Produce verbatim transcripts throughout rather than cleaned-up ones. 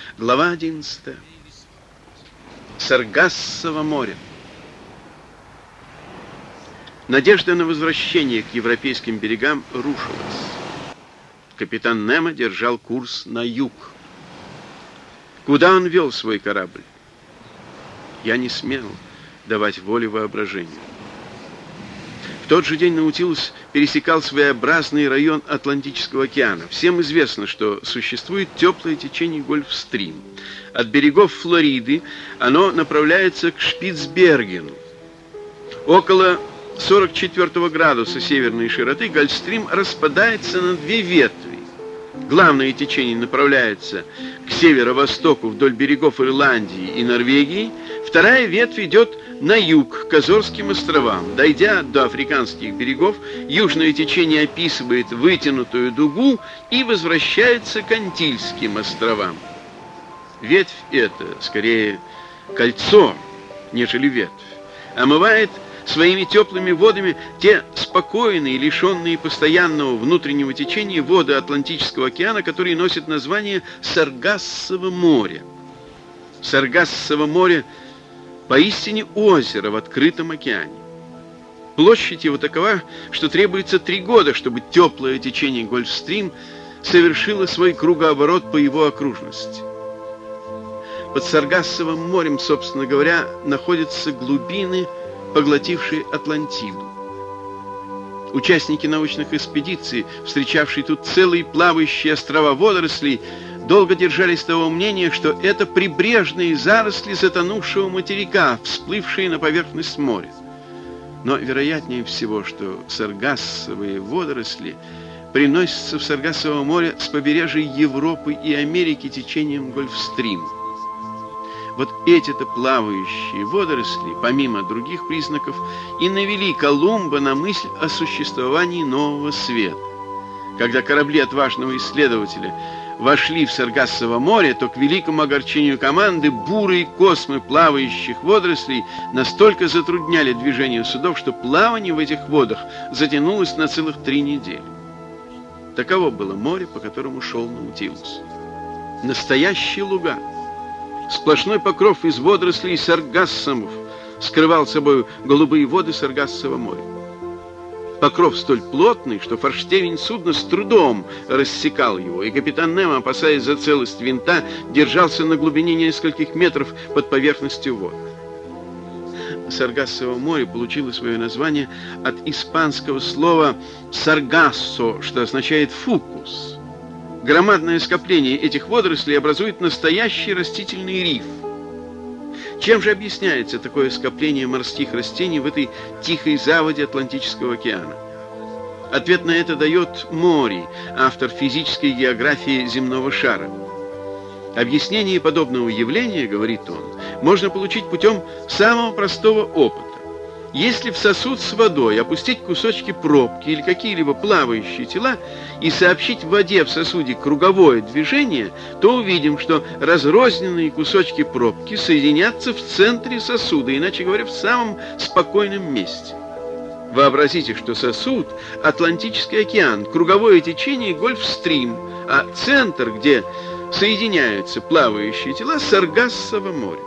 Глава одиннадцатая. Саргассово море. Надежда на возвращение к европейским берегам рушилась. Капитан Немо держал курс на юг. Куда он вел свой корабль? Я не смел давать воли воображению. В тот же день Наутилус пересекал своеобразный район Атлантического океана. Всем известно, что существует теплое течение Гольфстрим. От берегов Флориды оно направляется к Шпицбергену. Около сорок четвёртого градуса северной широты Гольфстрим распадается на две ветви. Главное течение направляется к северо-востоку вдоль берегов Ирландии и Норвегии. Вторая ветвь идет на юг, к Азорским островам. Дойдя до африканских берегов, южное течение описывает вытянутую дугу и возвращается к Антильским островам. Ветвь эта, скорее, кольцо, нежели ветвь, омывает своими теплыми водами те спокойные, лишенные постоянного внутреннего течения воды Атлантического океана, которые носят название Саргассово море. Саргассово море поистине озеро в открытом океане. Площадь его такова, что требуется три года, чтобы теплое течение Гольфстрим совершило свой кругооборот по его окружности. Под Саргассовым морем, собственно говоря, находятся глубины, поглотившие Атлантиду. Участники научных экспедиций, встречавшие тут целые плавающие острова водорослей, долго держались того мнения, что это прибрежные заросли затонувшего материка, всплывшие на поверхность моря. Но вероятнее всего, что саргассовые водоросли приносятся в Саргассово море с побережья Европы и Америки течением Гольфстрима. Вот эти-то плавающие водоросли, помимо других признаков, и навели Колумба на мысль о существовании нового света. Когда корабли отважного исследователя вошли в Саргассово море, то к великому огорчению команды бурые космы плавающих водорослей настолько затрудняли движение судов, что плавание в этих водах затянулось на целых три недели. Таково было море, по которому шел Наутилус. Настоящие луга. Сплошной покров из водорослей и саргассомов скрывал собой голубые воды Саргассово моря. Покров столь плотный, что форштевень судна с трудом рассекал его, и капитан Немо, опасаясь за целость винта, держался на глубине нескольких метров под поверхностью вод. Саргассово море получило свое название от испанского слова «саргассо», что означает «фукус». Громадное скопление этих водорослей образует настоящий растительный риф. Чем же объясняется такое скопление морских растений в этой тихой заводе Атлантического океана? Ответ на это дает Мори, автор физической географии земного шара. Объяснение подобного явления, говорит он, можно получить путем самого простого опыта. Если в сосуд с водой опустить кусочки пробки или какие-либо плавающие тела и сообщить в воде в сосуде круговое движение, то увидим, что разрозненные кусочки пробки соединятся в центре сосуда, иначе говоря, в самом спокойном месте. Вообразите, что сосуд – Атлантический океан, круговое течение – Гольфстрим, а центр, где соединяются плавающие тела – Саргассово море.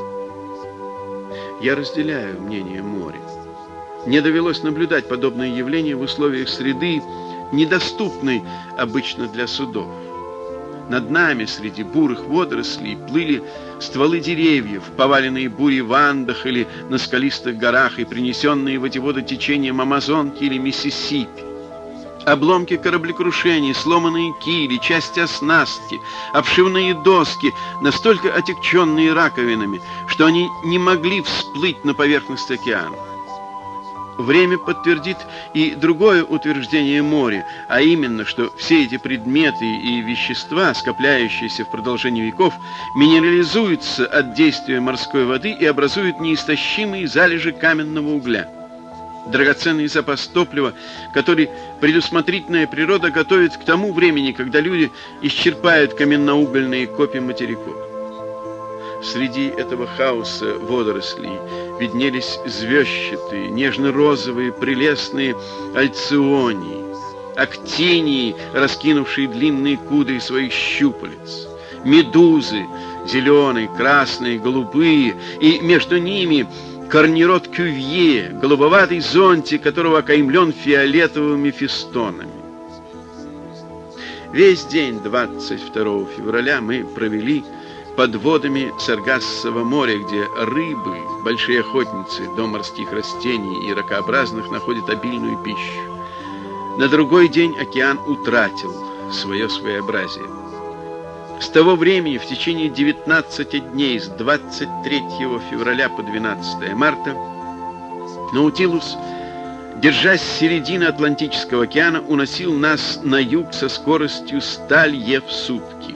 Я разделяю мнение моря. Мне довелось наблюдать подобные явления в условиях среды, недоступной обычно для судов. Над нами среди бурых водорослей плыли стволы деревьев, поваленные бурей в Андах или на скалистых горах и принесенные в эти воды течением Амазонки или Миссисипи. Обломки кораблекрушений, сломанные кили, части оснастки, обшивные доски, настолько отягченные раковинами, что они не могли всплыть на поверхность океана. Время подтвердит и другое утверждение моря, а именно, что все эти предметы и вещества, скопляющиеся в продолжении веков, минерализуются от действия морской воды и образуют неистощимые залежи каменного угля. Драгоценный запас топлива, который предусмотрительная природа готовит к тому времени, когда люди исчерпают каменноугольные копи материков. Среди этого хаоса водорослей виднелись звездчатые, нежно-розовые, прелестные альционии, актинии, раскинувшие длинные кудри своих щупалец, медузы, зеленые, красные, голубые, и между ними корнирод Кювье, голубоватый зонтик, которого окаймлен фиолетовыми фестонами. Весь день двадцать второго февраля мы провели под водами Саргассового моря, где рыбы, большие охотницы до морских растений и ракообразных, находят обильную пищу. На другой день океан утратил свое своеобразие. С того времени в течение девятнадцати дней, с двадцать третьего февраля по двенадцатое марта, Наутилус, держась с середины Атлантического океана, уносил нас на юг со скоростью ста лье в сутки.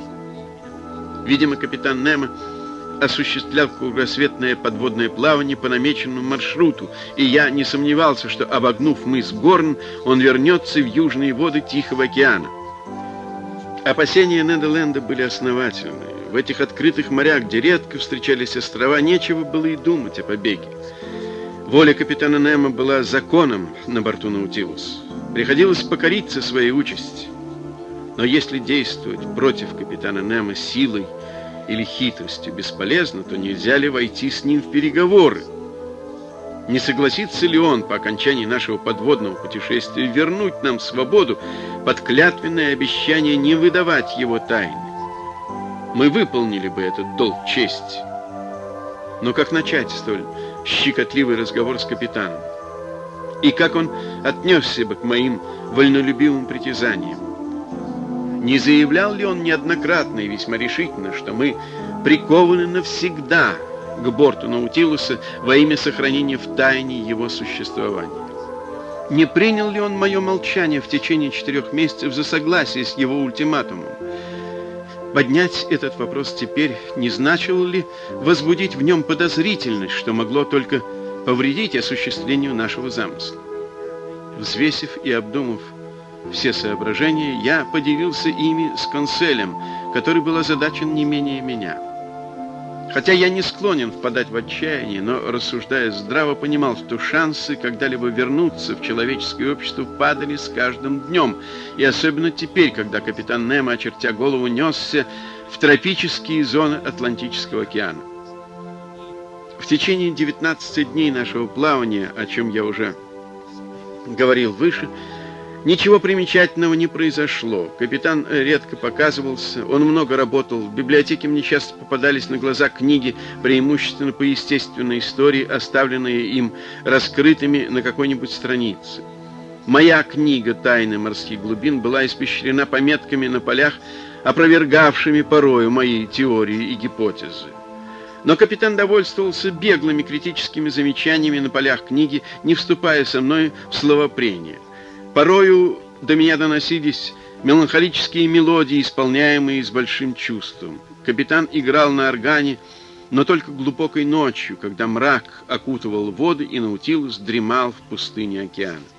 Видимо, капитан Немо осуществлял кругосветное подводное плавание по намеченному маршруту, и я не сомневался, что, обогнув мыс Горн, он вернется в южные воды Тихого океана. Опасения Неда Ленда были основательны. В этих открытых морях, где редко встречались острова, нечего было и думать о побеге. Воля капитана Немо была законом на борту Наутилус. Приходилось покориться своей участи. Но если действовать против капитана Немо силой или хитростью бесполезно, то нельзя ли войти с ним в переговоры? Не согласится ли он по окончании нашего подводного путешествия вернуть нам свободу под клятвенное обещание не выдавать его тайны? Мы выполнили бы этот долг чести. Но как начать столь щекотливый разговор с капитаном? И как он отнесся бы к моим вольнолюбивым притязаниям? Не заявлял ли он неоднократно и весьма решительно, что мы прикованы навсегда к борту Наутилуса во имя сохранения в тайне его существования? Не принял ли он мое молчание в течение четырех месяцев за согласие с его ультиматумом? Поднять этот вопрос теперь не значило ли возбудить в нем подозрительность, что могло только повредить осуществлению нашего замысла? Взвесив и обдумав все соображения, я поделился ими с конселем, который был озадачен не менее меня. Хотя я не склонен впадать в отчаяние, но, рассуждая здраво, понимал, что шансы когда-либо вернуться в человеческое общество падали с каждым днем, и особенно теперь, когда капитан Немо, очертя голову, несся в тропические зоны Атлантического океана. В течение девятнадцати дней нашего плавания, о чем я уже говорил выше, ничего примечательного не произошло. Капитан редко показывался, он много работал. В библиотеке мне часто попадались на глаза книги, преимущественно по естественной истории, оставленные им раскрытыми на какой-нибудь странице. Моя книга «Тайны морских глубин» была испещрена пометками на полях, опровергавшими порою мои теории и гипотезы. Но капитан довольствовался беглыми критическими замечаниями на полях книги, не вступая со мной в словопрение. Порою до меня доносились меланхолические мелодии, исполняемые с большим чувством. Капитан играл на органе, но только глубокой ночью, когда мрак окутывал воды и Наутилус дремал в пустыне океана.